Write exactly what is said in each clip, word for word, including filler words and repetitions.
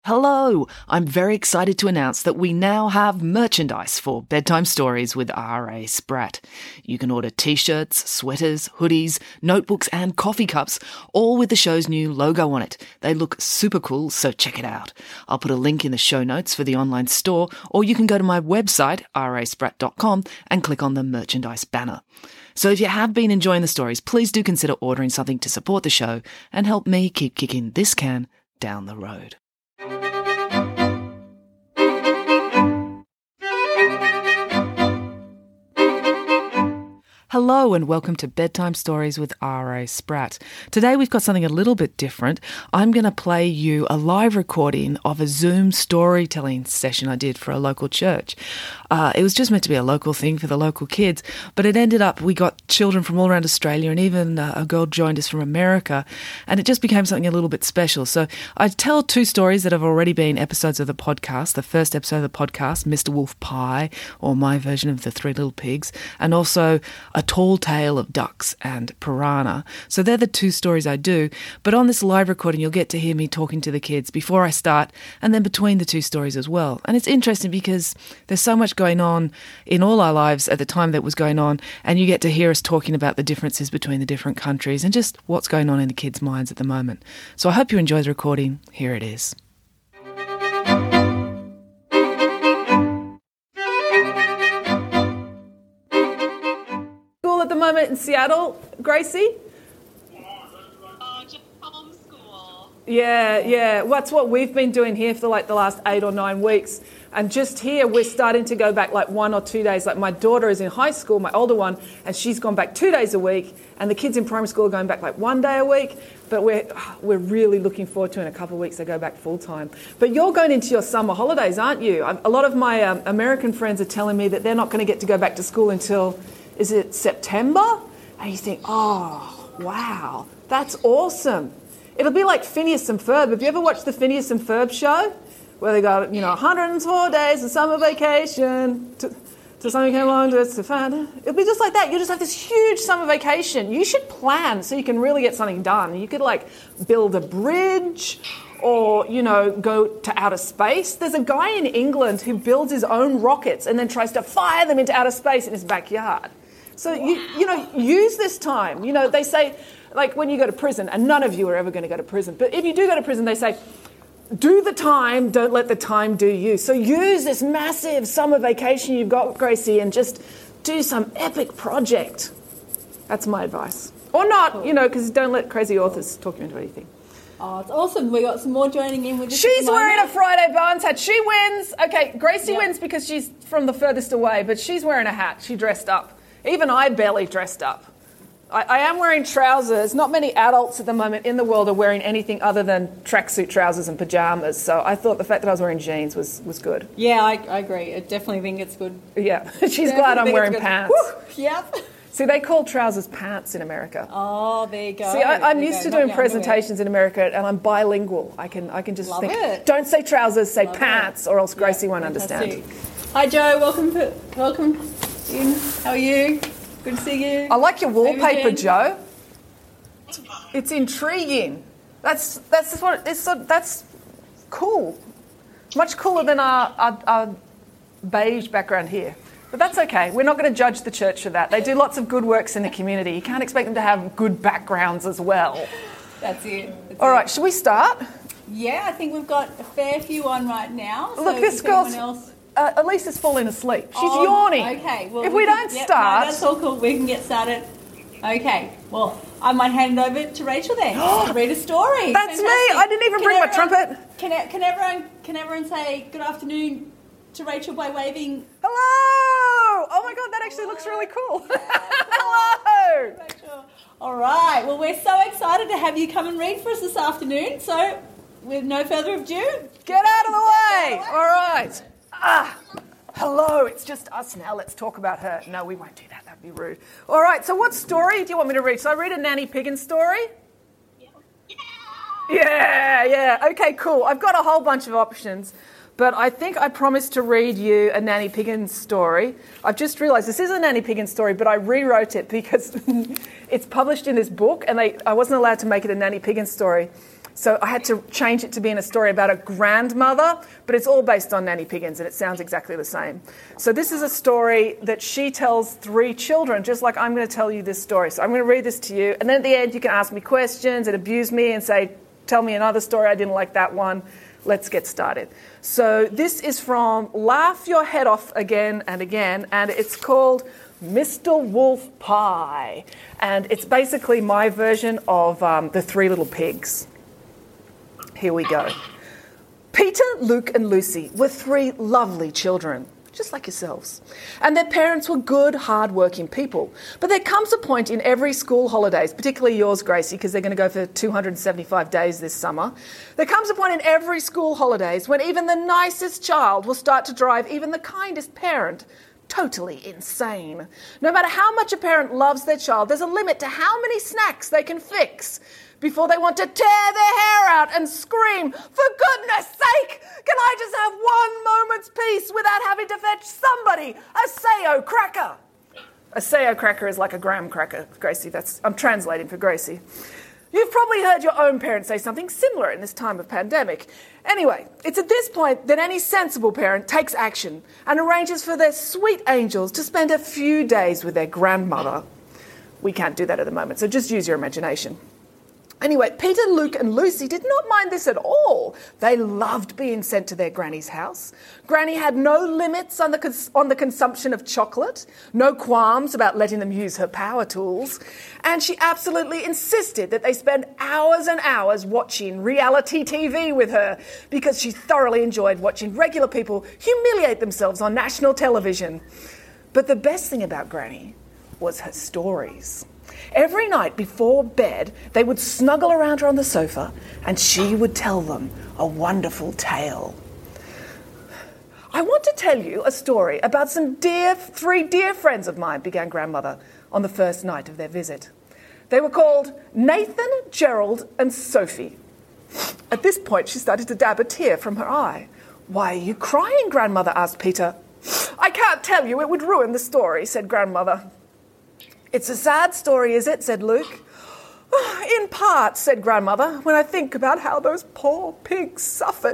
Hello! I'm very excited to announce that we now have merchandise for Bedtime Stories with R A Spratt. You can order t-shirts, sweaters, hoodies, notebooks and coffee cups, all with the show's new logo on it. They look super cool, so check it out. I'll put a link in the show notes for the online store, or you can go to my website, r a spratt dot com, and click on the merchandise banner. So if you have been enjoying the stories, please do consider ordering something to support the show and help me keep kicking this can down the road. Hello and welcome to Bedtime Stories with R A Spratt. Today we've got something a little bit different. I'm going to play you a live recording of a Zoom storytelling session I did for a local church. Uh, it was just meant to be a local thing for the local kids, but it ended up we got children from all around Australia and even uh, a girl joined us from America, and it just became something a little bit special. So I tell two stories that have already been episodes of the podcast. The first episode of the podcast, Mister Wolf Pie, or my version of The Three Little Pigs, and also A Tall Tale of Ducks and Piranha. So they're the two stories I do. But on this live recording, you'll get to hear me talking to the kids before I start and then between the two stories as well. And it's interesting because there's so much going on in all our lives at the time that was going on, and you get to hear us talking about the differences between the different countries and just what's going on in the kids' minds at the moment. So I hope you enjoy the recording. Here it is. At the moment in Seattle, Gracie? Oh, just homeschool. Yeah, yeah. Well, that's what we've been doing here for like the last eight or nine weeks. And just here, we're starting to go back like one or two days. Like my daughter is in high school, my older one, and she's gone back two days a week. And the kids in primary school are going back like one day a week. But we're we're really looking forward to in a couple of weeks they go back full time. But you're going into your summer holidays, aren't you? A lot of my um, American friends are telling me that they're not going to get to go back to school until, is it September? And you think, oh, wow, that's awesome. It'll be like Phineas and Ferb. Have you ever watched the Phineas and Ferb show? Where they got, you know, one hundred four days of summer vacation to, to something came along to, to find it. It'll be just like that. You just have this huge summer vacation. You should plan so you can really get something done. You could, like, build a bridge or, you know, go to outer space. There's a guy in England who builds his own rockets and then tries to fire them into outer space in his backyard. So, you you know, use this time. You know, they say, like, when you go to prison, and none of you are ever going to go to prison, but if you do go to prison, they say, do the time, don't let the time do you. So use this massive summer vacation you've got, Gracie, and just do some epic project. That's my advice. Or not, cool. You know, because don't let crazy authors talk you into anything. Oh, it's awesome. We got some more joining in with us. She's wearing a Friday Barnes hat. She wins. Okay, Gracie yep. wins because she's from the furthest away, but she's wearing a hat. She dressed up. Even I barely dressed up. I, I am wearing trousers. Not many adults at the moment in the world are wearing anything other than tracksuit trousers and pyjamas. So I thought the fact that I was wearing jeans was, was good. Yeah, I, I agree. I definitely think it's good. Yeah, she's glad I'm wearing pants. Woo, yep. See, they call trousers pants in America. Oh, there you go. See, I, I'm there used go. to doing Not presentations in America, and I'm bilingual. I can I can just Love think, it. don't say trousers, say Love pants, it. or else Gracie yep, won't fantastic. understand. Hi, Joe. Welcome, to, welcome in. How are you? Good to see you. I like your wallpaper, Jen. Joe. It's intriguing. That's that's what it's. That's cool. Much cooler than our, our, our beige background here. But that's okay. We're not going to judge the church for that. They do lots of good works in the community. You can't expect them to have good backgrounds as well. That's it. That's All it. right, should we start? Yeah, I think we've got a fair few on right now. Look, so this if girl's... Else... Uh, Elise is falling asleep. She's oh, yawning. Okay. Well, if we, we can, don't yep, start... No, that's all cool. We can get started. Okay. Well, I might hand it over to Rachel then to read a story. That's Fantastic. me. I didn't even can bring my everyone, trumpet. Can, can, everyone, can everyone say good afternoon to Rachel by waving? Hello! Oh my God, that actually Hello. looks really cool. Yeah. Hello! Rachel. All right. Well, we're so excited to have you come and read for us this afternoon. So, with no further ado, get out of the way. All right. Ah, hello. It's just us now. Let's talk about her. No, we won't do that. That'd be rude. All right. So, what story do you want me to read? So, I read a Nanny Piggins story. Yeah, yeah. Okay, cool. I've got a whole bunch of options. But I think I promised to read you a Nanny Piggins story. I've just realised this is a Nanny Piggins story, but I rewrote it because it's published in this book and they, I wasn't allowed to make it a Nanny Piggins story. So I had to change it to being a story about a grandmother, but it's all based on Nanny Piggins, and it sounds exactly the same. So this is a story that she tells three children, just like I'm going to tell you this story. So I'm going to read this to you, and then at the end you can ask me questions and abuse me and say, tell me another story, I didn't like that one. Let's get started. So this is from Laugh Your Head Off Again and Again, and it's called Mister Wolf Pie. And it's basically my version of um, The Three Little Pigs. Here we go. Peter, Luke and Lucy were three lovely children, just like yourselves. And their parents were good, hard-working people. But there comes a point in every school holidays, particularly yours, Gracie, because they're going to go for two hundred seventy-five days this summer. There comes a point in every school holidays when even the nicest child will start to drive even the kindest parent totally insane. No matter how much a parent loves their child, there's a limit to how many snacks they can fix before they want to tear their hair out and scream, for goodness sake, can I just have one moment's peace without having to fetch somebody a Sayo cracker? A Sayo cracker is like a graham cracker, Gracie. That's I'm translating for Gracie. You've probably heard your own parents say something similar in this time of pandemic. Anyway, it's at this point that any sensible parent takes action and arranges for their sweet angels to spend a few days with their grandmother. We can't do that at the moment, so just use your imagination. Anyway, Peter, Luke and Lucy did not mind this at all. They loved being sent to their granny's house. Granny had no limits on the, cons- on the consumption of chocolate, no qualms about letting them use her power tools, and she absolutely insisted that they spend hours and hours watching reality T V with her because she thoroughly enjoyed watching regular people humiliate themselves on national television. But the best thing about Granny was her stories. Every night before bed, they would snuggle around her on the sofa and she would tell them a wonderful tale. I want to tell you a story about some dear, three dear friends of mine, began Grandmother on the first night of their visit. They were called Nathan, Gerald and Sophie. At this point, she started to dab a tear from her eye. Why are you crying, Grandmother? Asked Peter. I can't tell you, it would ruin the story, said Grandmother. It's a sad story, is it? Said Luke. In part, said Grandmother, when I think about how those poor pigs suffered.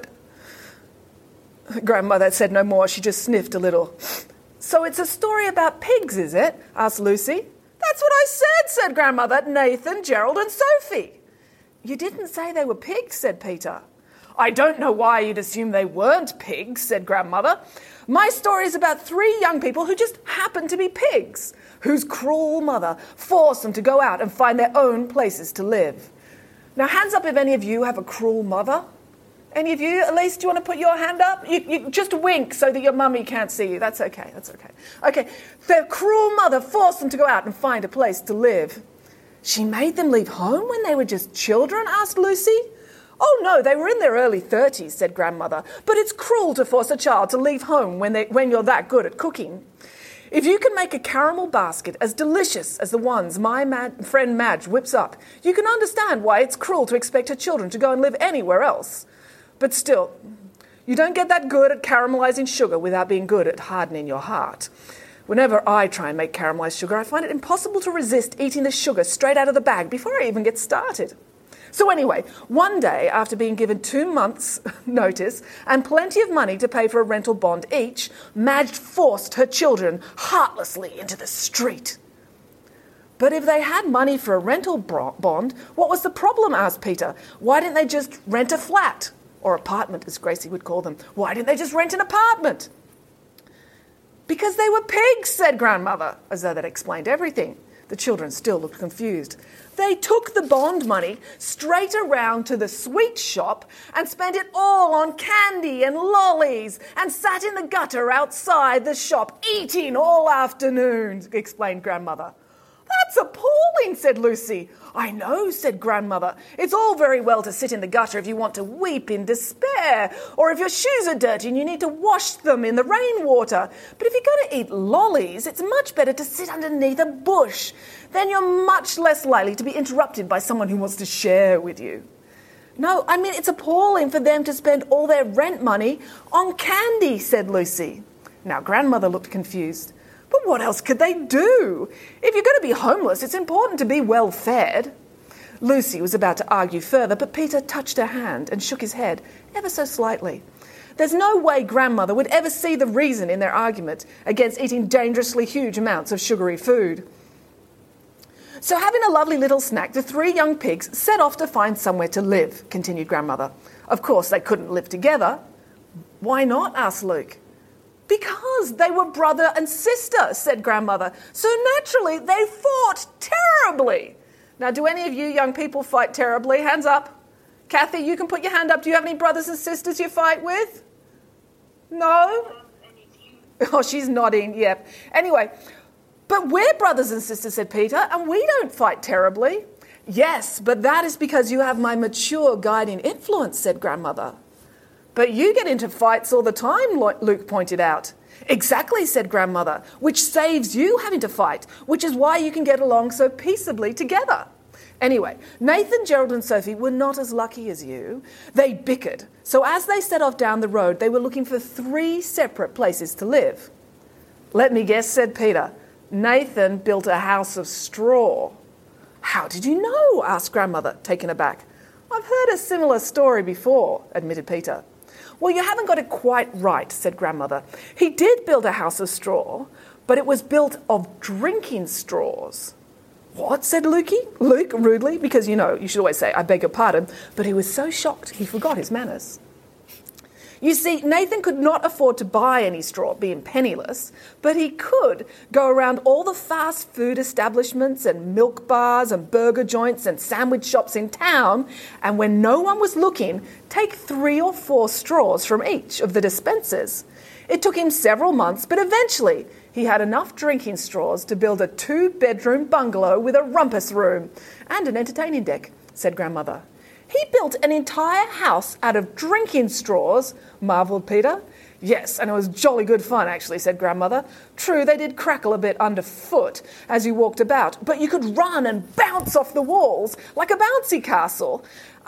Grandmother said no more, she just sniffed a little. So it's a story about pigs, is it? Asked Lucy. That's what I said, said Grandmother. Nathan, Gerald and Sophie. You didn't say they were pigs, said Peter. I don't know why you'd assume they weren't pigs, said Grandmother. My story is about three young people who just happen to be pigs, whose cruel mother forced them to go out and find their own places to live. Now, hands up if any of you have a cruel mother. Any of you, at least, do you want to put your hand up? You, you just wink so that your mummy can't see you. That's okay, that's okay. Okay, their cruel mother forced them to go out and find a place to live. She made them leave home when they were just children, asked Lucy. Oh, no, they were in their early thirties, said Grandmother. But it's cruel to force a child to leave home when, they, when you're that good at cooking. If you can make a caramel basket as delicious as the ones my Mad- friend Madge whips up, you can understand why it's cruel to expect her children to go and live anywhere else. But still, you don't get that good at caramelizing sugar without being good at hardening your heart. Whenever I try and make caramelized sugar, I find it impossible to resist eating the sugar straight out of the bag before I even get started. So anyway, one day, after being given two months' notice and plenty of money to pay for a rental bond each, Madge forced her children heartlessly into the street. But if they had money for a rental bond, what was the problem, asked Peter. Why didn't they just rent a flat? Or apartment, as Gracie would call them. Why didn't they just rent an apartment? Because they were pigs, said Grandmother, as though that explained everything. The children still looked confused. They took the bond money straight around to the sweet shop and spent it all on candy and lollies and sat in the gutter outside the shop eating all afternoon, explained Grandmother. That's appalling, said Lucy. I know, said Grandmother. It's all very well to sit in the gutter if you want to weep in despair, or if your shoes are dirty and you need to wash them in the rainwater. But if you're going to eat lollies, it's much better to sit underneath a bush. Then you're much less likely to be interrupted by someone who wants to share with you. No, I mean, it's appalling for them to spend all their rent money on candy, said Lucy. Now, Grandmother looked confused. But what else could they do? If you're going to be homeless, it's important to be well fed. Lucy was about to argue further, but Peter touched her hand and shook his head ever so slightly. There's no way Grandmother would ever see the reason in their argument against eating dangerously huge amounts of sugary food. So having a lovely little snack, the three young pigs set off to find somewhere to live, continued Grandmother. Of course, they couldn't live together. Why not? Asked Luke. Because they were brother and sister, said Grandmother. So naturally, they fought terribly. Now, do any of you young people fight terribly? Hands up. Kathy, you can put your hand up. Do you have any brothers and sisters you fight with? No? Oh, she's nodding, yep. Anyway, but we're brothers and sisters, said Peter, and we don't fight terribly. Yes, but that is because you have my mature guiding influence, said Grandmother. But you get into fights all the time, Luke pointed out. Exactly, said Grandmother, which saves you having to fight, which is why you can get along so peaceably together. Anyway, Nathan, Gerald and Sophie were not as lucky as you. They bickered. So as they set off down the road, they were looking for three separate places to live. Let me guess, said Peter. Nathan built a house of straw. How did you know? Asked Grandmother, taken aback. I've heard a similar story before, admitted Peter. Well, you haven't got it quite right, said Grandmother. He did build a house of straw, but it was built of drinking straws. What? Said Lukey, Luke rudely, because, you know, you should always say, I beg your pardon, but he was so shocked he forgot his manners. You see, Nathan could not afford to buy any straw, being penniless, but he could go around all the fast food establishments and milk bars and burger joints and sandwich shops in town, and when no one was looking, take three or four straws from each of the dispensers. It took him several months, but eventually he had enough drinking straws to build a two-bedroom bungalow with a rumpus room and an entertaining deck, said Grandmother. He built an entire house out of drinking straws, marvelled Peter. Yes, and it was jolly good fun, actually, said Grandmother. True, they did crackle a bit underfoot as you walked about, but you could run and bounce off the walls like a bouncy castle.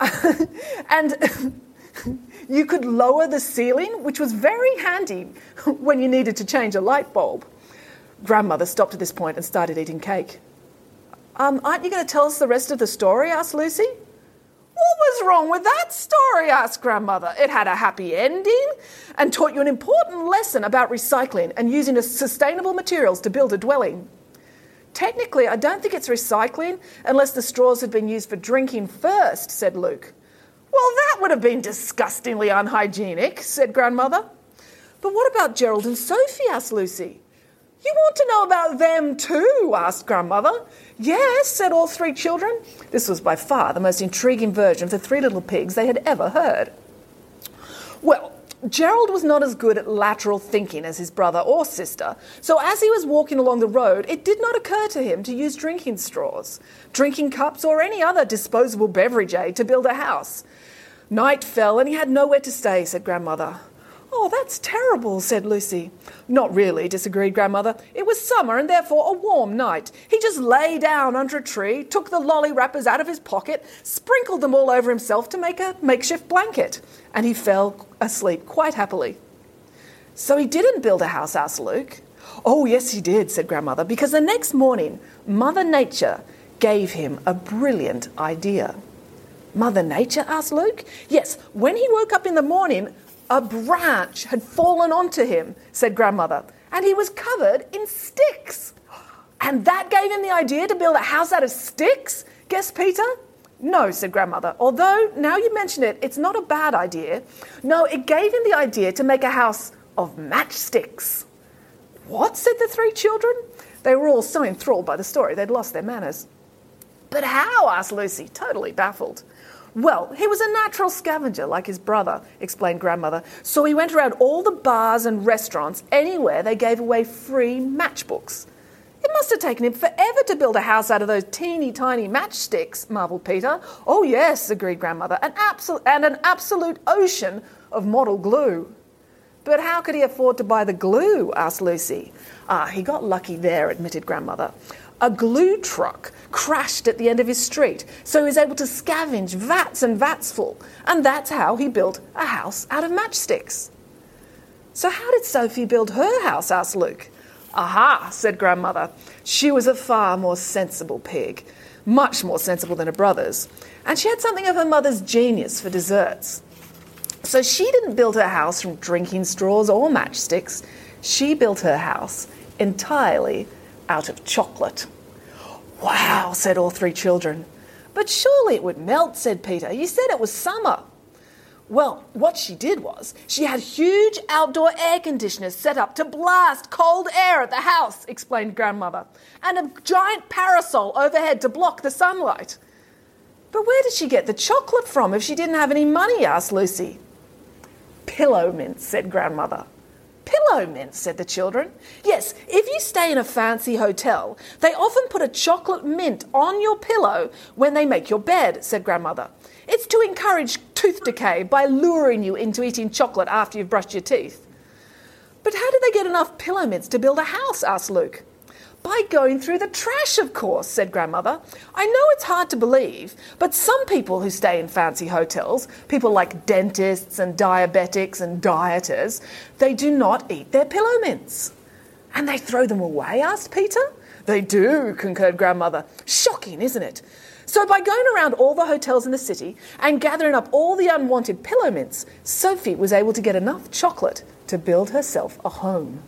And you could lower the ceiling, which was very handy when you needed to change a light bulb. Grandmother stopped at this point and started eating cake. Um, aren't you going to tell us the rest of the story? Asked Lucy. What was wrong with that story? Asked Grandmother. It had a happy ending and taught you an important lesson about recycling and using sustainable materials to build a dwelling. Technically, I don't think it's recycling unless the straws had been used for drinking first, said Luke. Well, that would have been disgustingly unhygienic, said Grandmother. But what about Gerald and Sophie? Asked Lucy. You want to know about them too? Asked Grandmother. Yes, said all three children. This was by far the most intriguing version of the Three Little Pigs they had ever heard. Well, Gerald was not as good at lateral thinking as his brother or sister, so as he was walking along the road, it did not occur to him to use drinking straws, drinking cups or any other disposable beverage aid to build a house. Night fell and he had nowhere to stay, said Grandmother. Oh, that's terrible, said Lucy. Not really, disagreed Grandmother. It was summer and therefore a warm night. He just lay down under a tree, took the lolly wrappers out of his pocket, sprinkled them all over himself to make a makeshift blanket, and he fell asleep quite happily. So he didn't build a house, asked Luke. Oh, yes, he did, said Grandmother, because the next morning Mother Nature gave him a brilliant idea. Mother Nature? Asked Luke. Yes, when he woke up in the morning, a branch had fallen onto him, said Grandmother, and he was covered in sticks. And that gave him the idea to build a house out of sticks? Guessed Peter. No, said Grandmother, although now you mention it, it's not a bad idea. No, it gave him the idea to make a house of matchsticks. What? Said the three children. They were all so enthralled by the story they'd lost their manners. But how? Asked Lucy, totally baffled. Well, he was a natural scavenger like his brother, explained Grandmother, so he went around all the bars and restaurants anywhere they gave away free matchbooks. It must have taken him forever to build a house out of those teeny tiny matchsticks, marvelled Peter. Oh yes, agreed Grandmother, an absol- and an absolute ocean of model glue. But how could he afford to buy the glue? Asked Lucy. Ah, he got lucky there, admitted Grandmother. A glue truck crashed at the end of his street, so he was able to scavenge vats and vats full, and that's how he built a house out of matchsticks. So how did Sophie build her house? Asked Luke. Aha, said Grandmother. She was a far more sensible pig. much more sensible than her brothers, and she had something of her mother's genius for desserts. So she didn't build her house from drinking straws or matchsticks. She built her house entirely out of chocolate. "Wow," said all three children. "But surely it would melt," said Peter. "You said it was summer." Well, what she did was she had huge outdoor air conditioners set up to blast cold air at the house, explained Grandmother, and a giant parasol overhead to block the sunlight. "But where did she get the chocolate from if she didn't have any money?" asked Lucy. "Pillow mints," said Grandmother. "Pillow mints," said the children. "Yes, if you stay in a fancy hotel, they often put a chocolate mint on your pillow when they make your bed," said Grandmother. "It's to encourage tooth decay by luring you into eating chocolate after you've brushed your teeth." "But how did they get enough pillow mints to build a house?" asked Luke. "By going through the trash, of course," said Grandmother. "I know it's hard to believe, but some people who stay in fancy hotels, people like dentists and diabetics and dieters, they do not eat their pillow mints." "And they throw them away?" asked Peter. "They do," concurred Grandmother. "Shocking, isn't it? So by going around all the hotels in the city and gathering up all the unwanted pillow mints, Sophie was able to get enough chocolate to build herself a home."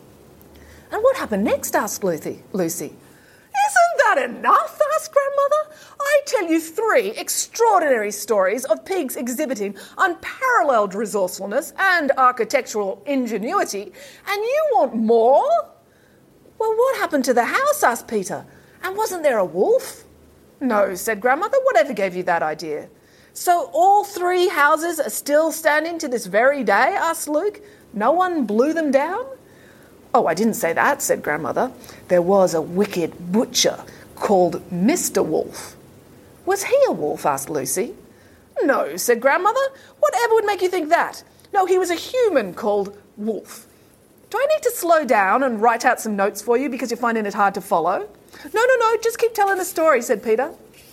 "And what happened next?" asked Lucy. Lucy. "Isn't that enough?" asked Grandmother. "I tell you three extraordinary stories of pigs exhibiting unparalleled resourcefulness and architectural ingenuity, and you want more?" "Well, what happened to the house?" asked Peter. "And wasn't there a wolf?" "No," said Grandmother. "Whatever gave you that idea?" "So all three houses are still standing to this very day?" asked Luke. "No one blew them down?" "Oh, I didn't say that," said Grandmother. "There was a wicked butcher called Mister Wolf." "Was he a wolf?" asked Lucy. "No," said Grandmother. "Whatever would make you think that? No, he was a human called Wolf. Do I need to slow down and write out some notes for you because you're finding it hard to follow?" "No, no, no, just keep telling the story," said Peter.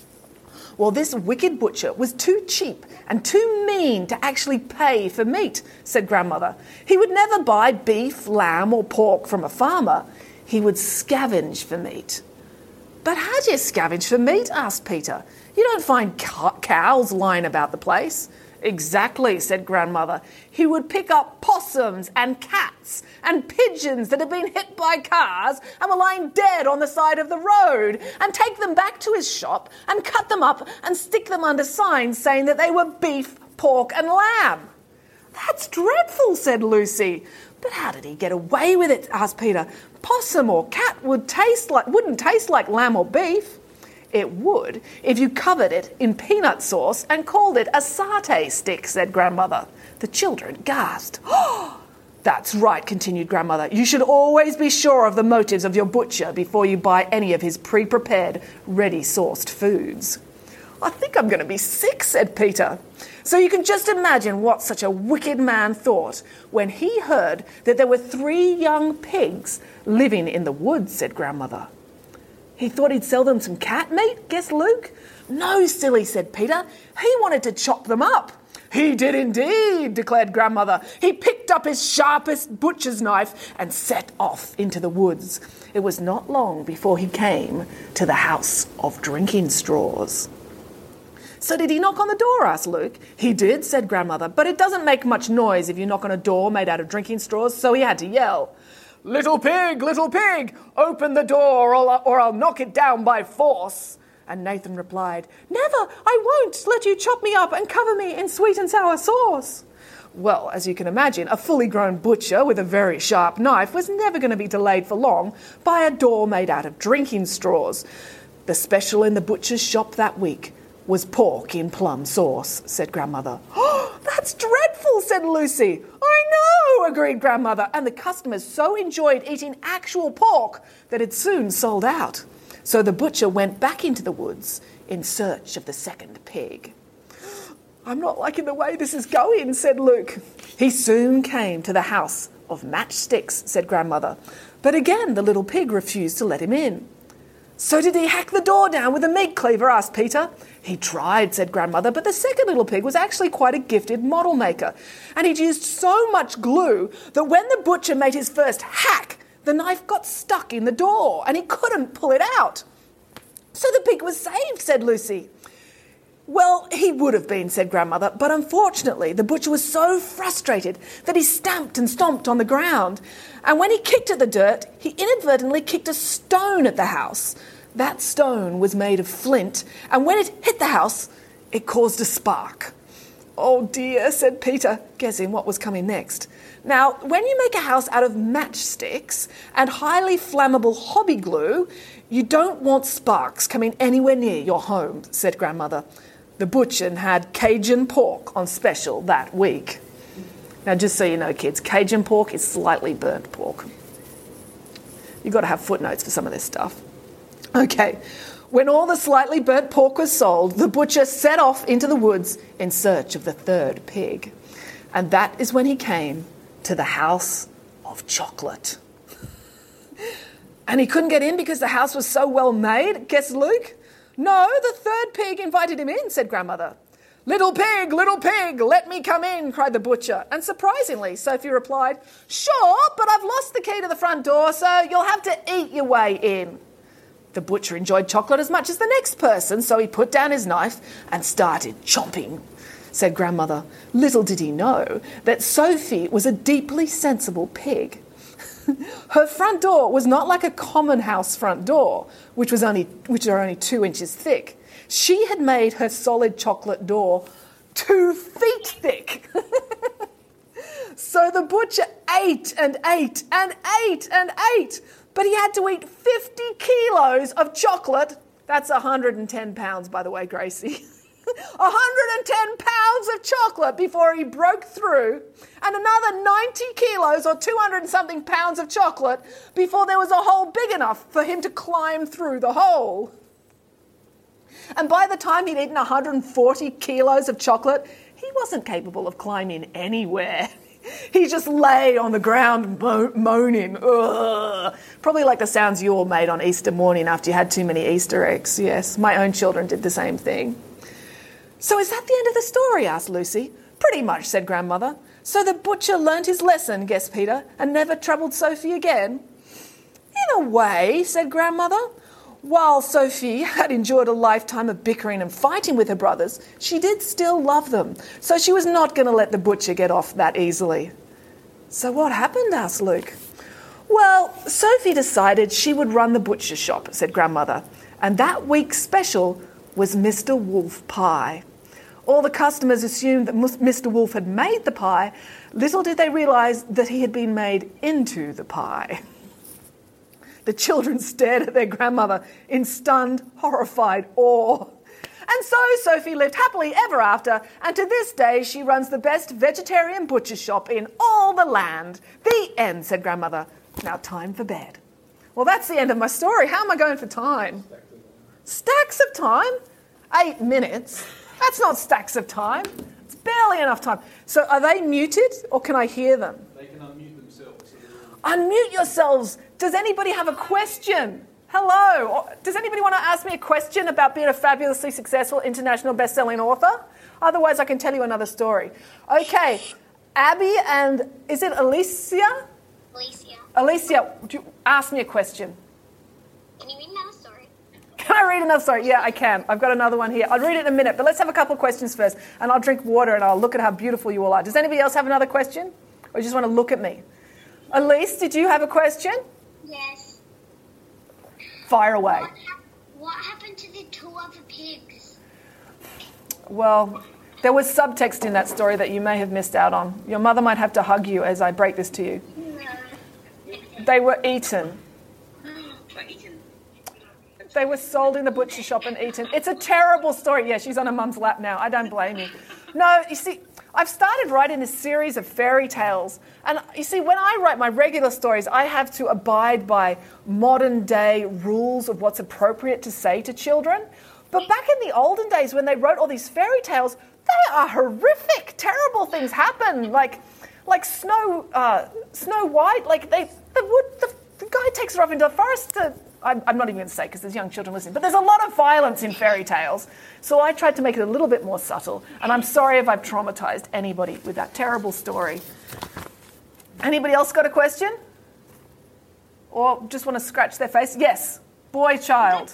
"Well, this wicked butcher was too cheap and too mean to actually pay for meat," said Grandmother. "He would never buy beef, lamb or pork from a farmer. He would scavenge for meat." "But how do you scavenge for meat?" asked Peter. "You don't find cows lying about the place." "Exactly," said Grandmother. "He would pick up possums and cats and pigeons that had been hit by cars and were lying dead on the side of the road and take them back to his shop and cut them up and stick them under signs saying that they were beef, pork and lamb." "That's dreadful," said Lucy. "But how did he get away with it?" asked Peter. "Possum or cat would taste like, wouldn't taste like lamb or beef." "It would if you covered it in peanut sauce and called it a satay stick," said Grandmother. The children gasped. "Oh, that's right," continued Grandmother. "You should always be sure of the motives of your butcher before you buy any of his pre-prepared, ready-sourced foods." "I think I'm going to be sick," said Peter. So you can just imagine what such a wicked man thought when he heard that there were three young pigs living in the woods, said Grandmother. "He thought he'd sell them some cat meat?" guessed Luke. "No, silly," said Peter. "He wanted to chop them up." "He did indeed," declared Grandmother. "He picked up his sharpest butcher's knife and set off into the woods. It was not long before he came to the house of drinking straws." "So did he knock on the door?" asked Luke. "He did," said Grandmother, "but it doesn't make much noise if you knock on a door made out of drinking straws, so he had to yell, 'Little pig, little pig, open the door or I'll, or I'll knock it down by force.' And Nathan replied, 'Never, I won't let you chop me up and cover me in sweet and sour sauce.' Well, as you can imagine, a fully grown butcher with a very sharp knife was never going to be delayed for long by a door made out of drinking straws. The special in the butcher's shop that week was pork in plum sauce, said Grandmother. "Oh, that's dreadful," said Lucy. "I know," agreed Grandmother, and the customers so enjoyed eating actual pork that it soon sold out. So the butcher went back into the woods in search of the second pig. "I'm not liking the way this is going," said Luke. "He soon came to the house of matchsticks," said Grandmother. But again the little pig refused to let him in. "So did he hack the door down with a meat cleaver?" asked Peter. "He tried," said Grandmother, "but the second little pig was actually quite a gifted model maker, and he'd used so much glue that when the butcher made his first hack, the knife got stuck in the door and he couldn't pull it out. So the pig was saved, said Lucy. Well, he would have been, said Grandmother, but unfortunately the butcher was so frustrated that he stamped and stomped on the ground. And when he kicked at the dirt, he inadvertently kicked a stone at the house. That stone was made of flint, and when it hit the house, it caused a spark. Oh dear, said Peter, guessing what was coming next. Now, when you make a house out of matchsticks and highly flammable hobby glue, you don't want sparks coming anywhere near your home, said Grandmother. The butcher had Cajun pork on special that week. Now, just so you know, kids, Cajun pork is slightly burnt pork. You've got to have footnotes for some of this stuff. Okay, when all the slightly burnt pork was sold, the butcher set off into the woods in search of the third pig. And that is when he came to the house of chocolate. And he couldn't get in because the house was so well made, guessed Luke. No, the third pig invited him in, said Grandmother. Little pig, little pig, let me come in, cried the butcher. And surprisingly, Sophie replied, sure, but I've lost the key to the front door, so you'll have to eat your way in. The butcher enjoyed chocolate as much as the next person, so he put down his knife and started chomping, said Grandmother. Little did he know that Sophie was a deeply sensible pig. Her front door was not like a common house front door, which was only which are only two inches thick. She had made her solid chocolate door two feet thick. So the butcher ate and ate and ate and ate, but he had to eat fifty kilos of chocolate. That's one hundred ten pounds, by the way, Gracie. one hundred ten pounds of chocolate before he broke through, and another ninety kilos or two hundred and something pounds of chocolate before there was a hole big enough for him to climb through the hole. And by the time he'd eaten one hundred forty kilos of chocolate, he wasn't capable of climbing anywhere. He just lay on the ground mo- moaning. Ugh. Probably like the sounds you all made on Easter morning after you had too many Easter eggs. Yes, my own children did the same thing. So is that the end of the story? Asked Lucy. Pretty much, said Grandmother. So the butcher learnt his lesson, guessed Peter, and never troubled Sophie again? In a way, said Grandmother. While Sophie had endured a lifetime of bickering and fighting with her brothers, she did still love them, so she was not going to let the butcher get off that easily. So what happened? Asked Luke. Well, Sophie decided she would run the butcher shop, said Grandmother, and that week's special was Mister Wolf pie. All the customers assumed that Mister Wolf had made the pie. Little did they realise that he had been made into the pie. The children stared at their grandmother in stunned, horrified awe. And so Sophie lived happily ever after, and to this day she runs the best vegetarian butcher shop in all the land. The end, said Grandmother. Now time for bed. Well, that's the end of my story. How am I going for time? Stacks of time? Eight minutes? That's not stacks of time. It's barely enough time. So are they muted or can I hear them? They can unmute themselves. Unmute yourselves. Does anybody have a question? Hello. Does anybody want to ask me a question about being a fabulously successful international best-selling author? Otherwise, I can tell you another story. Okay. Abby and, is it Alicia? Alicia. Alicia, do you, ask me a question. Can you read another story? Can I read another story? Yeah, I can. I've got another one here. I'll read it in a minute, but let's have a couple of questions first, and I'll drink water and I'll look at how beautiful you all are. Does anybody else have another question? Or you just want to look at me? Elise, did you have a question? Yes. Fire away. What, hap- what happened to the two other pigs? Well, there was subtext in that story that you may have missed out on. Your mother might have to hug you as I break this to you. No. They were eaten. Were eaten. They were sold in the butcher shop and eaten. It's a terrible story. Yeah, she's on her mum's lap now. I don't blame you. No, you see, I've started writing this series of fairy tales. And you see, when I write my regular stories, I have to abide by modern day rules of what's appropriate to say to children. But back in the olden days, when they wrote all these fairy tales, they are horrific. Terrible things happen. Like, like Snow, uh, Snow White. Like they, the wood, the, the guy takes her off into the forest to. I'm, I'm not even going to say because there's young children listening, but there's a lot of violence in fairy tales. So I tried to make it a little bit more subtle. And I'm sorry if I've traumatized anybody with that terrible story. Anybody else got a question? Or just want to scratch their face? Yes. Boy, child.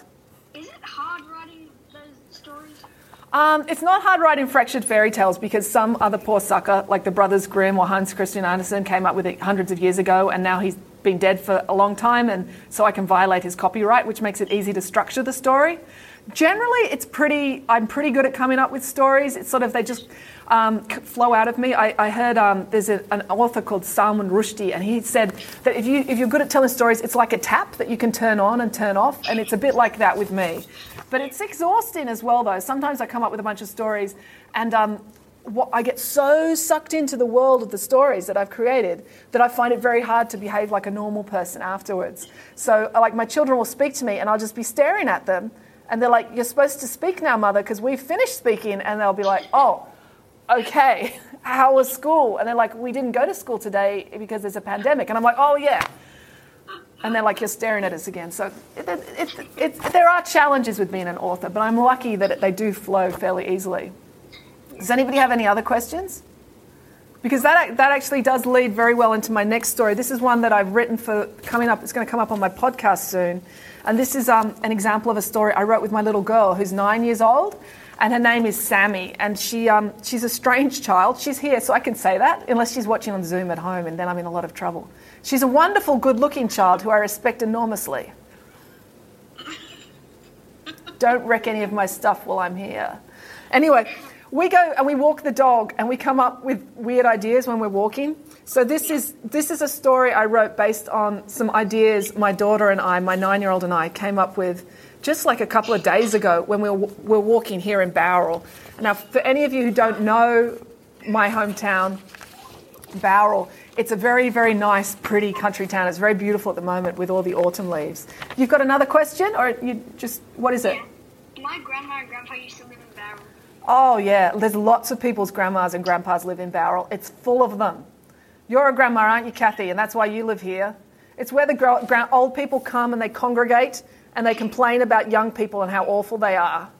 Is it hard writing those stories? Um, it's not hard writing fractured fairy tales because some other poor sucker, like the Brothers Grimm or Hans Christian Andersen, came up with it hundreds of years ago, and now he's been dead for a long time, and so I can violate his copyright, which makes it easy to structure the story. Generally, it's pretty. I'm pretty good at coming up with stories. It's sort of they just um, flow out of me. I, I heard um, there's a, an author called Salman Rushdie, and he said that if you if you're good at telling stories, it's like a tap that you can turn on and turn off, and it's a bit like that with me. But it's exhausting as well, though. Sometimes I come up with a bunch of stories, and um, what, I get so sucked into the world of the stories that I've created that I find it very hard to behave like a normal person afterwards. So, like, my children will speak to me, and I'll just be staring at them. And they're like, "You're supposed to speak now, Mother, because we've finished speaking." And they'll be like, "Oh, okay, how was school?" And they're like, "We didn't go to school today because there's a pandemic." And I'm like, "Oh, yeah." And they're like, "You're staring at us again." So it, it, it, it, there are challenges with being an author, but I'm lucky that it, they do flow fairly easily. Does anybody have any other questions? Because that that actually does lead very well into my next story. This is one that I've written for coming up. It's going to come up on my podcast soon. And this is um, an example of a story I wrote with my little girl who's nine years old, and her name is Sammy. And she um, she's a strange child. She's here, so I can say that, unless she's watching on Zoom at home, and then I'm in a lot of trouble. She's a wonderful, good-looking child who I respect enormously. Don't wreck any of my stuff while I'm here. Anyway, we go and we walk the dog, and we come up with weird ideas when we're walking. So this is this is a story I wrote based on some ideas my daughter and I, my nine-year-old and I, came up with just like a couple of days ago when we were, we were walking here in Bowral. Now, for any of you who don't know my hometown, Bowral, it's a very, very nice, pretty country town. It's very beautiful at the moment with all the autumn leaves. You've got another question, or you just, what is it? Yeah. My grandma and grandpa used to live in Bowral. Oh, yeah. There's lots of people's grandmas and grandpas live in Bowral. It's full of them. You're a grandma, aren't you, Kathy? And that's why you live here. It's where the gro- gra- old people come and they congregate and they complain about young people and how awful they are.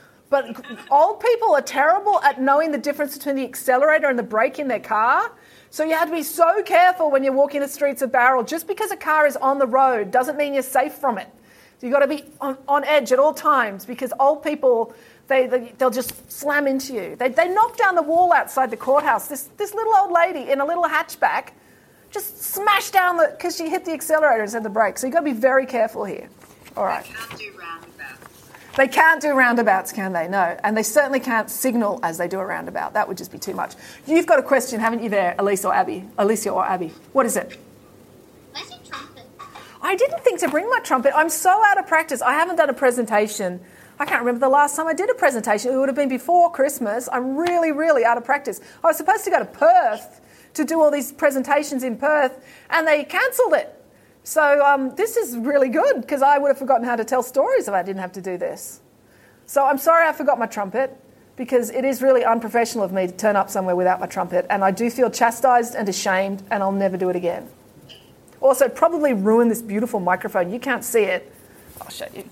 But old people are terrible at knowing the difference between the accelerator and the brake in their car. So you have to be so careful when you're walking the streets of Bowral. Just because a car is on the road doesn't mean you're safe from it. So you've got to be on, on edge at all times, because old people, they, they, they'll just slam into you. They, they knocked down the wall outside the courthouse. This, this little old lady in a little hatchback just smashed down the, because she hit the accelerator instead of the brake. So you've got to be very careful here. All right. They can't do roundabouts. They can't do roundabouts, can they? No. And they certainly can't signal as they do a roundabout. That would just be too much. You've got a question, haven't you there, Elise or Abby? Alicia or Abby? What is it? Where's your trumpet? I didn't think to bring my trumpet. I'm so out of practice. I haven't done a presentation. I can't remember the last time I did a presentation. It would have been before Christmas. I'm really, really out of practice. I was supposed to go to Perth to do all these presentations in Perth, and they cancelled it. So um, this is really good, because I would have forgotten how to tell stories if I didn't have to do this. So I'm sorry I forgot my trumpet, because it is really unprofessional of me to turn up somewhere without my trumpet, and I do feel chastised and ashamed, and I'll never do it again. Also, probably ruin this beautiful microphone. You can't see it. I'll show you.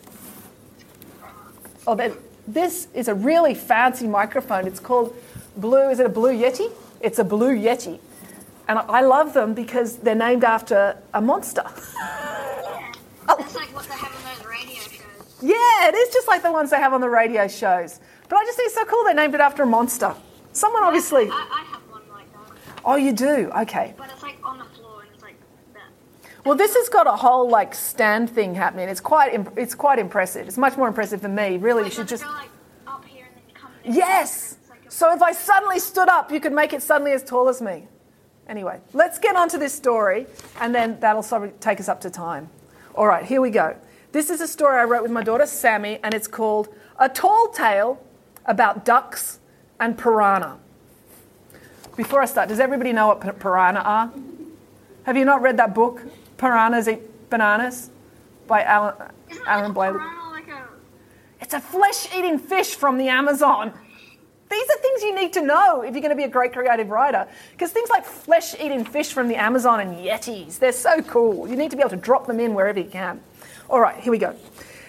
Oh, then, this is a really fancy microphone. It's called Blue, is it a Blue Yeti? It's a Blue Yeti. And I love them because they're named after a monster. Yeah. That's like what they have on those radio shows. Yeah, it is just like the ones they have on the radio shows. But I just think it's so cool they named it after a monster. Someone obviously... I, I have one like that. Oh, you do? Okay. But it's like on the floor and it's like that. Well, this has got a whole like stand thing happening. It's quite imp- it's quite impressive. It's much more impressive than me. Really, you should just... Go like up here and then come down. Yes! Like a... So if I suddenly stood up, you could make it suddenly as tall as me. Anyway, let's get on to this story, and then that'll sort of take us up to time. All right, here we go. This is a story I wrote with my daughter, Sammy, and it's called A Tall Tale About Ducks and Piranha. Before I start, does everybody know what piranha are? Have you not read that book, Piranhas Eat Bananas, by Alan, Isn't Aaron like a Blaley? piranha like a... It's a flesh-eating fish from the Amazon. These are things you need to know if you're going to be a great creative writer, because things like flesh-eating fish from the Amazon and yetis, they're so cool. You need to be able to drop them in wherever you can. All right, here we go.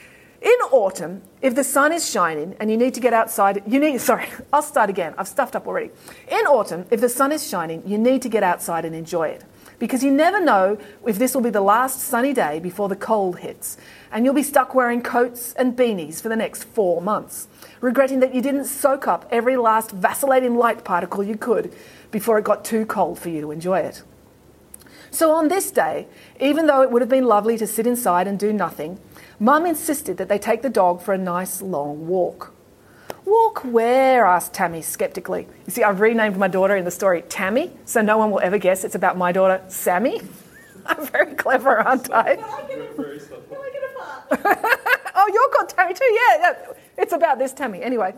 In autumn, if the sun is shining and you need to get outside, you need, sorry, I'll start again. I've stuffed up already. In autumn, if the sun is shining, you need to get outside and enjoy it. Because you never know if this will be the last sunny day before the cold hits. And you'll be stuck wearing coats and beanies for the next four months, regretting that you didn't soak up every last vacillating light particle you could before it got too cold for you to enjoy it. So on this day, even though it would have been lovely to sit inside and do nothing, Mum insisted that they take the dog for a nice long walk. Walk where? Asked Tammy sceptically. You see, I've renamed my daughter in the story Tammy, so no one will ever guess it's about my daughter Sammy. I'm very clever, aren't I? Can I get a, can I get a part? Oh, you're called Tammy too? Yeah, yeah. It's about this Tammy. Anyway.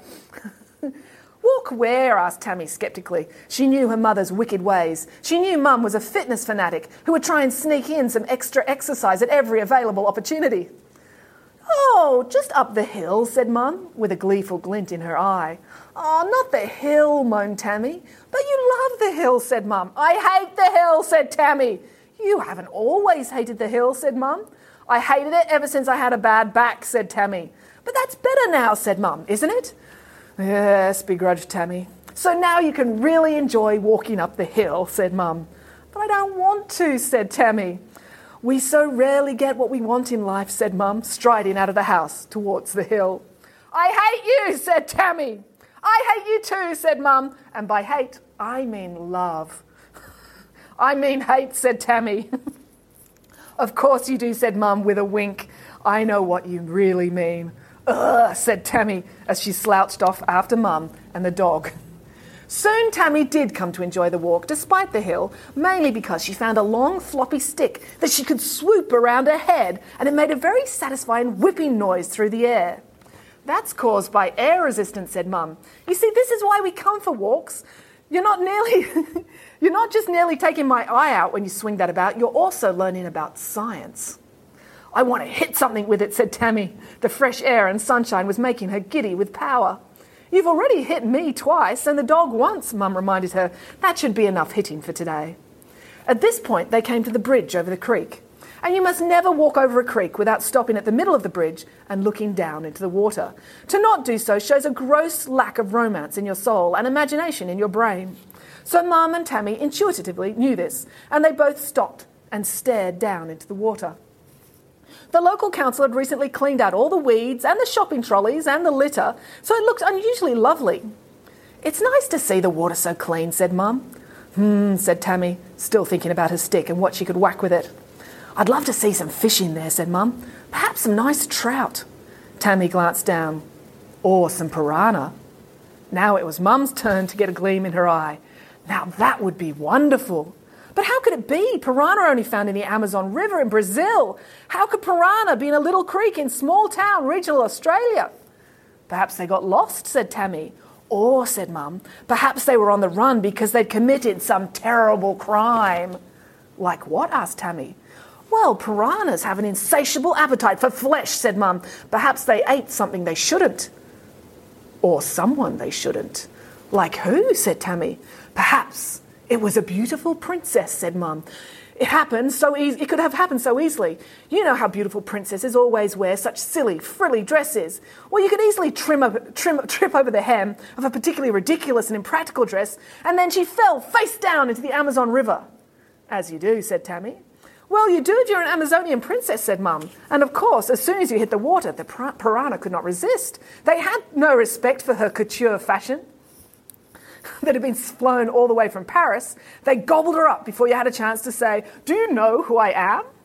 Walk where? Asked Tammy sceptically. She knew her mother's wicked ways. She knew Mum was a fitness fanatic who would try and sneak in some extra exercise at every available opportunity. Oh, just up the hill, said Mum, with a gleeful glint in her eye. Oh, not the hill, moaned Tammy. But you love the hill, said Mum. I hate the hill, said Tammy. You haven't always hated the hill, said Mum. I hated it ever since I had a bad back, said Tammy. But that's better now, said Mum, isn't it? Yes, begrudged Tammy. So now you can really enjoy walking up the hill, said Mum. But I don't want to, said Tammy. We so rarely get what we want in life, said Mum, striding out of the house towards the hill. I hate you, said Tammy. I hate you too, said Mum. And by hate, I mean love. I mean hate, said Tammy. Of course you do, said Mum with a wink. I know what you really mean. Ugh, said Tammy as she slouched off after Mum and the dog. Soon Tammy did come to enjoy the walk, despite the hill, mainly because she found a long floppy stick that she could swoop around her head, and it made a very satisfying whipping noise through the air. That's caused by air resistance, said Mum. You see, this is why we come for walks. You're not nearly, you're not just nearly taking my eye out when you swing that about, you're also learning about science. I want to hit something with it, said Tammy. The fresh air and sunshine was making her giddy with power. You've already hit me twice and the dog once, Mum reminded her. That should be enough hitting for today. At this point, they came to the bridge over the creek. And you must never walk over a creek without stopping at the middle of the bridge and looking down into the water. To not do so shows a gross lack of romance in your soul and imagination in your brain. So Mum and Tammy intuitively knew this, and they both stopped and stared down into the water. The local council had recently cleaned out all the weeds and the shopping trolleys and the litter, so it looked unusually lovely. It's nice to see the water so clean, said Mum. Hmm, said Tammy, still thinking about her stick and what she could whack with it. I'd love to see some fish in there, said Mum. Perhaps some nice trout. Tammy glanced down. Or some piranha. Now it was Mum's turn to get a gleam in her eye. Now that would be wonderful. But how could it be? Piranha are only found in the Amazon River in Brazil. How could piranha be in a little creek in small town regional Australia? Perhaps they got lost, said Tammy. Or, said Mum, perhaps they were on the run because they'd committed some terrible crime. Like what? Asked Tammy. Well, piranhas have an insatiable appetite for flesh, said Mum. Perhaps they ate something they shouldn't. Or someone they shouldn't. Like who? Said Tammy. Perhaps it was a beautiful princess, said Mum. It happened so easy. It could have happened so easily. You know how beautiful princesses always wear such silly, frilly dresses. Well, you could easily trim over, trim, trip over the hem of a particularly ridiculous and impractical dress, and then she fell face down into the Amazon River. As you do, said Tammy. Well, you do if you're an Amazonian princess, said Mum. And of course, as soon as you hit the water, the piranha could not resist. They had no respect for her couture fashion that had been flown all the way from Paris. They gobbled her up before you had a chance to say, do you know who I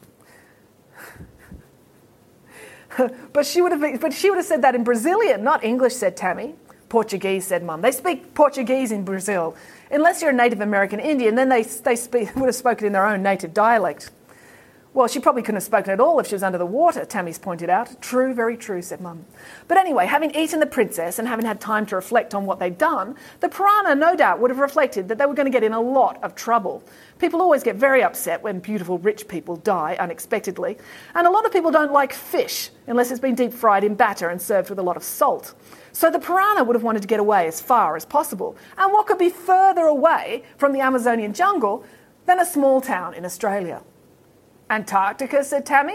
am? but she would have been, but she would have said that in Brazilian, not English, said Tammy. Portuguese, said Mum. They speak Portuguese in Brazil. Unless you're a Native American Indian, then they, they speak, would have spoken in their own native dialect. Well, she probably couldn't have spoken at all if she was under the water, Tammy's pointed out. True, very true, said Mum. But anyway, having eaten the princess and having had time to reflect on what they'd done, the piranha no doubt would have reflected that they were going to get in a lot of trouble. People always get very upset when beautiful rich people die unexpectedly, and a lot of people don't like fish unless it's been deep fried in batter and served with a lot of salt. So the piranha would have wanted to get away as far as possible. And what could be further away from the Amazonian jungle than a small town in Australia? Antarctica, said Tammy.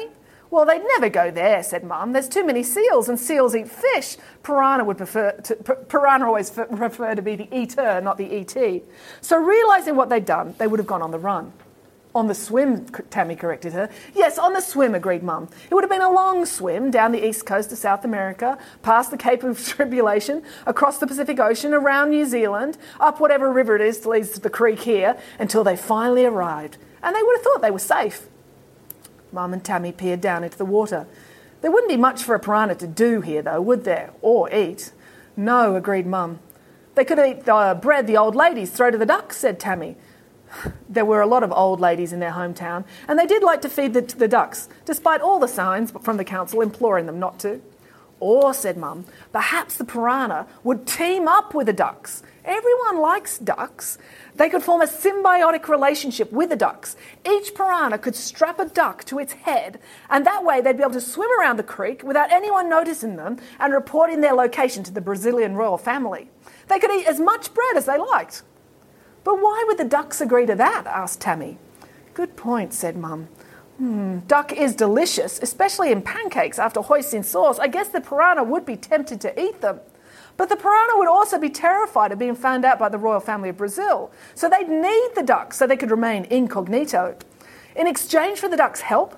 Well, they'd never go there, said Mum. There's too many seals, and seals eat fish. Piranha would prefer to, Piranha always f- prefer to be the eater, not the E T. So realising what they'd done, they would have gone on the run. On the swim, Tammy corrected her. Yes, on the swim, agreed Mum. It would have been a long swim down the east coast of South America, past the Cape of Tribulation, across the Pacific Ocean, around New Zealand, up whatever river it is that leads to the creek here, until they finally arrived. And they would have thought they were safe. Mum and Tammy peered down into the water. There wouldn't be much for a piranha to do here, though, would there? Or eat. No, agreed Mum. They could eat the bread the old ladies throw to the ducks, said Tammy. There were a lot of old ladies in their hometown, and they did like to feed the, the ducks, despite all the signs from the council imploring them not to. Or, said Mum, perhaps the piranha would team up with the ducks. Everyone likes ducks. They could form a symbiotic relationship with the ducks. Each piranha could strap a duck to its head, and that way they'd be able to swim around the creek without anyone noticing them and reporting their location to the Brazilian royal family. They could eat as much bread as they liked. But why would the ducks agree to that? Asked Tammy. Good point, said Mum. Hmm, duck is delicious, especially in pancakes after hoisin sauce. I guess the piranha would be tempted to eat them. But the piranha would also be terrified of being found out by the royal family of Brazil. So they'd need the ducks so they could remain incognito. In exchange for the ducks' help,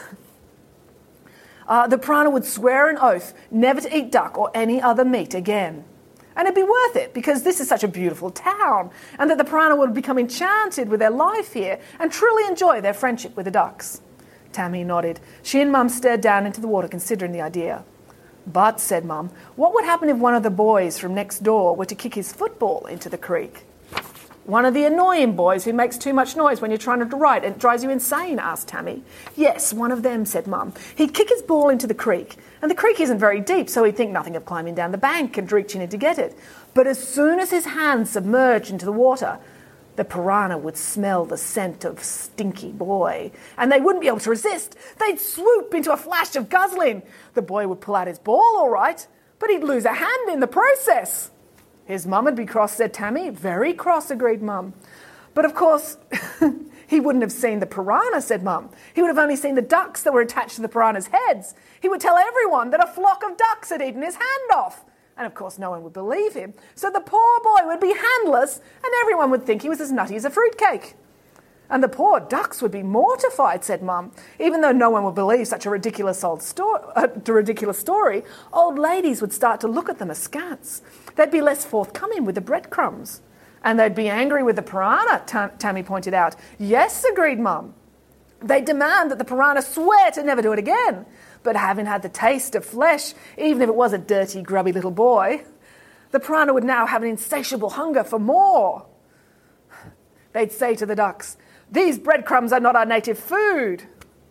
uh, the piranha would swear an oath never to eat duck or any other meat again. And it'd be worth it because this is such a beautiful town, and that the piranha would become enchanted with their life here and truly enjoy their friendship with the ducks. Tammy nodded. She and Mum stared down into the water, considering the idea. But, said Mum, what would happen if one of the boys from next door were to kick his football into the creek? One of the annoying boys who makes too much noise when you're trying to write and drives you insane, asked Tammy. Yes, one of them, said Mum. He'd kick his ball into the creek, and the creek isn't very deep, so he'd think nothing of climbing down the bank and reaching in to get it. But as soon as his hands submerged into the water, the piranha would smell the scent of stinky boy, and they wouldn't be able to resist. They'd swoop into a flash of guzzling. The boy would pull out his ball, all right, but he'd lose a hand in the process. His mum would be cross, said Tammy. Very cross, agreed Mum. But of course, he wouldn't have seen the piranha, said Mum. He would have only seen the ducks that were attached to the piranha's heads. He would tell everyone that a flock of ducks had eaten his hand off. And of course no one would believe him. So the poor boy would be handless and everyone would think he was as nutty as a fruitcake. And the poor ducks would be mortified, said Mum. Even though no one would believe such a ridiculous old sto- uh, ridiculous story, old ladies would start to look at them askance. They'd be less forthcoming with the breadcrumbs. And they'd be angry with the piranha, Tam- Tammy pointed out. Yes, agreed Mum. They'd demand that the piranha swear to never do it again. But having had the taste of flesh, even if it was a dirty, grubby little boy, the piranha would now have an insatiable hunger for more. They'd say to the ducks, these breadcrumbs are not our native food.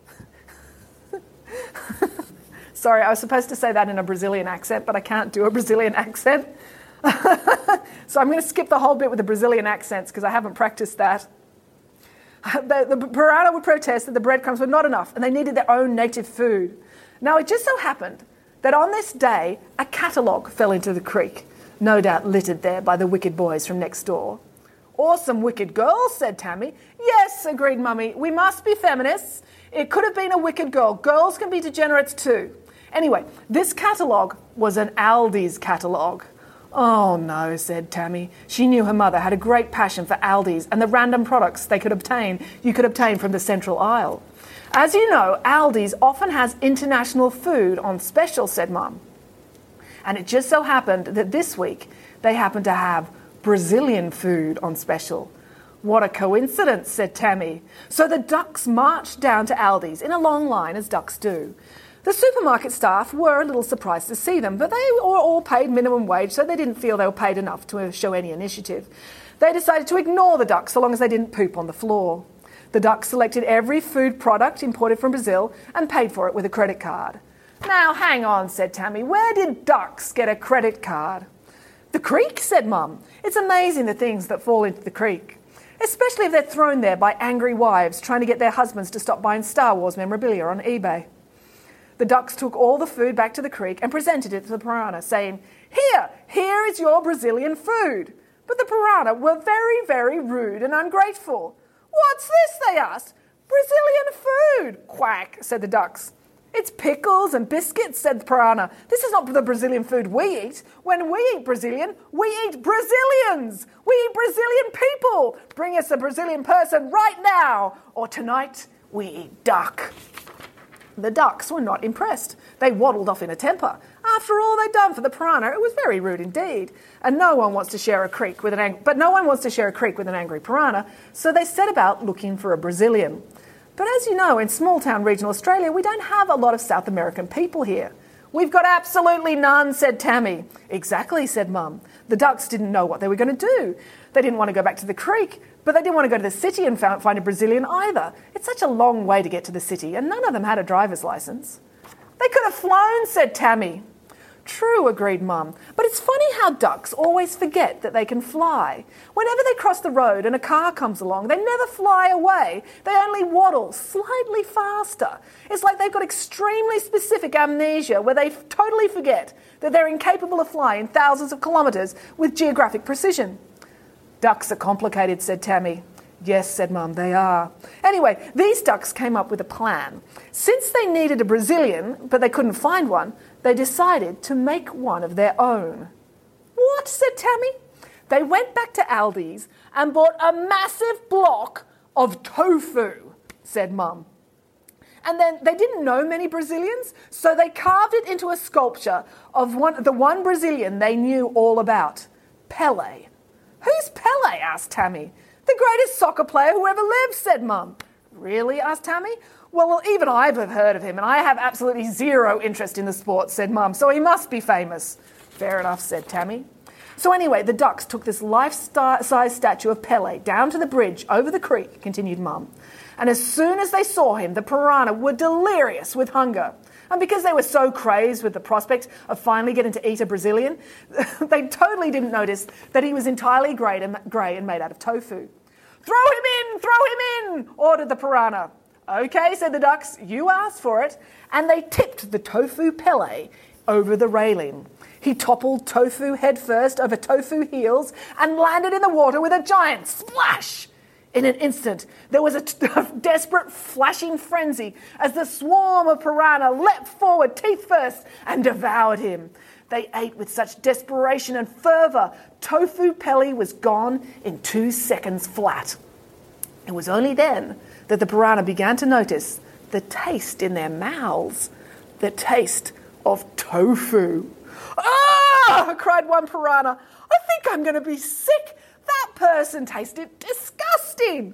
Sorry, I was supposed to say that in a Brazilian accent, but I can't do a Brazilian accent. So I'm going to skip the whole bit with the Brazilian accents because I haven't practiced that. The, the piranha would protest that the breadcrumbs were not enough and they needed their own native food. Now, it just so happened that on this day, a catalogue fell into the creek, no doubt littered there by the wicked boys from next door. Awesome wicked girls, said Tammy. Yes, agreed Mummy, we must be feminists. It could have been a wicked girl. Girls can be degenerates too. Anyway, this catalogue was an Aldi's catalogue. Oh no, said Tammy. She knew her mother had a great passion for Aldi's and the random products they could obtain, you could obtain from the central aisle. As you know, Aldi's often has international food on special, said Mum. And it just so happened that this week they happened to have Brazilian food on special. What a coincidence, said Tammy. So the ducks marched down to Aldi's in a long line, as ducks do. The supermarket staff were a little surprised to see them, but they were all paid minimum wage, so they didn't feel they were paid enough to show any initiative. They decided to ignore the ducks so long as they didn't poop on the floor. The ducks selected every food product imported from Brazil and paid for it with a credit card. Now, hang on, said Tammy. Where did ducks get a credit card? The creek, said Mum. It's amazing the things that fall into the creek, especially if they're thrown there by angry wives trying to get their husbands to stop buying Star Wars memorabilia on eBay. The ducks took all the food back to the creek and presented it to the piranha, saying, Here, here is your Brazilian food. But the piranha were very, very rude and ungrateful. What's this, they asked. Brazilian food, quack, said the ducks. It's pickles and biscuits, said the piranha. This is not the Brazilian food we eat. When we eat Brazilian, we eat Brazilians. We eat Brazilian people. Bring us a Brazilian person right now. Or tonight, we eat duck. The ducks were not impressed. They waddled off in a temper. After all they'd done for the piranha, it was very rude indeed. And no one wants to share a creek with an ang- but no one wants to share a creek with an angry piranha, so they set about looking for a Brazilian. But as you know, in small-town regional Australia, we don't have a lot of South American people here. We've got absolutely none, said Tammy. Exactly, said Mum. The ducks didn't know what they were going to do. They didn't want to go back to the creek, but they didn't want to go to the city and find a Brazilian either. It's such a long way to get to the city, and none of them had a driver's licence. They could have flown, said Tammy. True, agreed Mum, but it's funny how ducks always forget that they can fly. Whenever they cross the road and a car comes along, they never fly away. They only waddle slightly faster. It's like they've got extremely specific amnesia where they totally forget that they're incapable of flying thousands of kilometres with geographic precision. Ducks are complicated, said Tammy. Yes, said Mum, they are. Anyway, these ducks came up with a plan. Since they needed a Brazilian, but they couldn't find one, they decided to make one of their own. What? Said Tammy. They went back to Aldi's and bought a massive block of tofu, said Mum. And then they didn't know many Brazilians, so they carved it into a sculpture of one, the one Brazilian they knew all about, Pelé. Who's Pelé? Asked Tammy. The greatest soccer player who ever lived, said Mum. Really? Asked Tammy. Well, even I've heard of him, and I have absolutely zero interest in the sport, said Mum, so he must be famous. Fair enough, said Tammy. So anyway, the ducks took this life-size statue of Pelé down to the bridge over the creek, continued Mum. And as soon as they saw him, the piranha were delirious with hunger. And because they were so crazed with the prospect of finally getting to eat a Brazilian, they totally didn't notice that he was entirely grey and, grey and made out of tofu. Throw him in! Throw him in! Ordered the piranha. Okay, said the ducks, you asked for it. And they tipped the tofu Pelé over the railing. He toppled tofu headfirst over tofu heels and landed in the water with a giant splash. In an instant, there was a, t- a desperate flashing frenzy as the swarm of piranha leapt forward, teeth first, and devoured him. They ate with such desperation and fervour, tofu Pelé was gone in two seconds flat. It was only then that the piranha began to notice the taste in their mouths, the taste of tofu. Ah! cried one piranha. I think I'm going to be sick. That person tasted disgusting.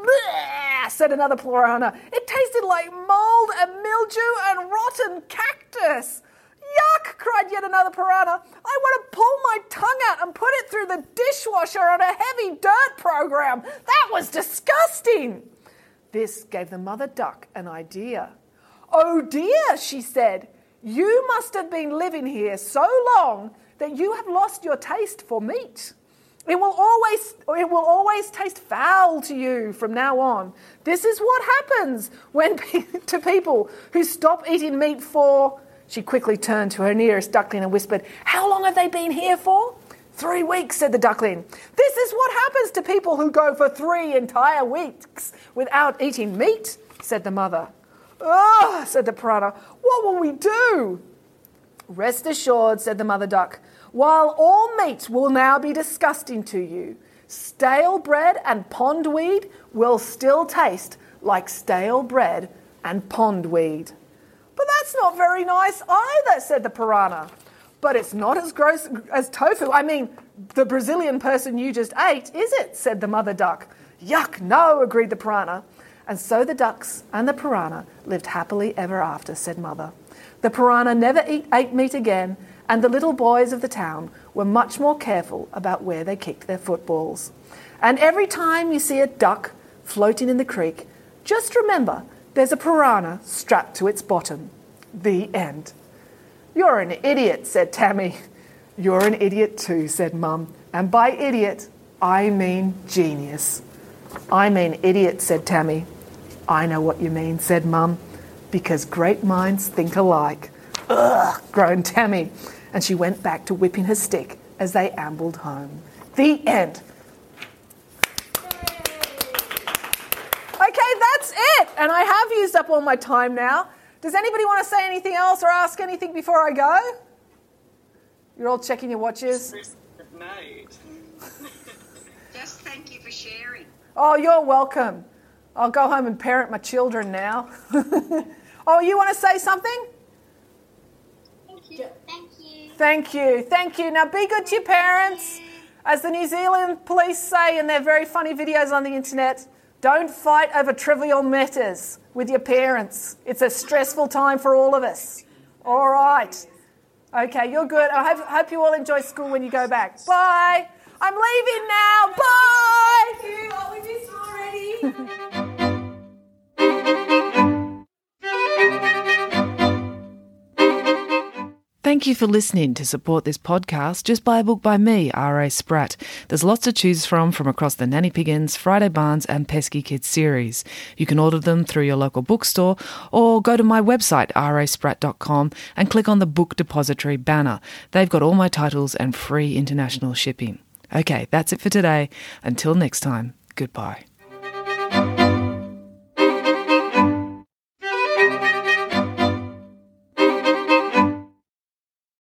Bleh, said another piranha. It tasted like mould and mildew and rotten cactus. Yuck, cried yet another piranha. I want to pull my tongue out and put it through the dishwasher on a heavy dirt program. That was disgusting. This gave the mother duck an idea. Oh dear, she said, you must have been living here so long that you have lost your taste for meat. It will always, it will always taste foul to you from now on. This is what happens when to people who stop eating meat for... She quickly turned to her nearest duckling and whispered, how long have they been here for? Three weeks, said the duckling. This is what happens to people who go for three entire weeks without eating meat, said the mother. Ugh, said the piranha. What will we do? Rest assured, said the mother duck, while all meat will now be disgusting to you, stale bread and pondweed will still taste like stale bread and pondweed. But that's not very nice either, said the piranha. But it's not as gross as tofu. I mean, the Brazilian person you just ate, is it? Said the mother duck. Yuck, no, agreed the piranha. And so the ducks and the piranha lived happily ever after, said Mother. The piranha never eat, ate meat again, and the little boys of the town were much more careful about where they kicked their footballs. And every time you see a duck floating in the creek, just remember there's a piranha strapped to its bottom. The end. You're an idiot, said Tammy. You're an idiot too, said Mum. And by idiot, I mean genius. I mean idiot, said Tammy. I know what you mean, said Mum, because great minds think alike. Ugh, groaned Tammy, and she went back to whipping her stick as they ambled home. The end. Okay, that's it. And I have used up all my time now. Does anybody want to say anything else or ask anything before I go? You're all checking your watches. Just thank you for sharing. Oh, you're welcome. I'll go home and parent my children now. Oh, you want to say something? Thank you. Thank you. Thank you. Thank you. Now be good to your parents. As the New Zealand police say in their very funny videos on the internet, don't fight over trivial matters with your parents. It's a stressful time for all of us. All right. Okay, you're good. I hope, hope you all enjoy school when you go back. Bye. I'm leaving now. Bye. Thank you. Oh, we missed you already. Thank you for listening. To support this podcast, just buy a book by me, R A Spratt. There's lots to choose from from across the Nanny Piggins, Friday Barnes and Pesky Kids series. You can order them through your local bookstore or go to my website, r a spratt dot com, and click on the Book Depository banner. They've got all my titles and free international shipping. Okay, that's it for today. Until next time, goodbye.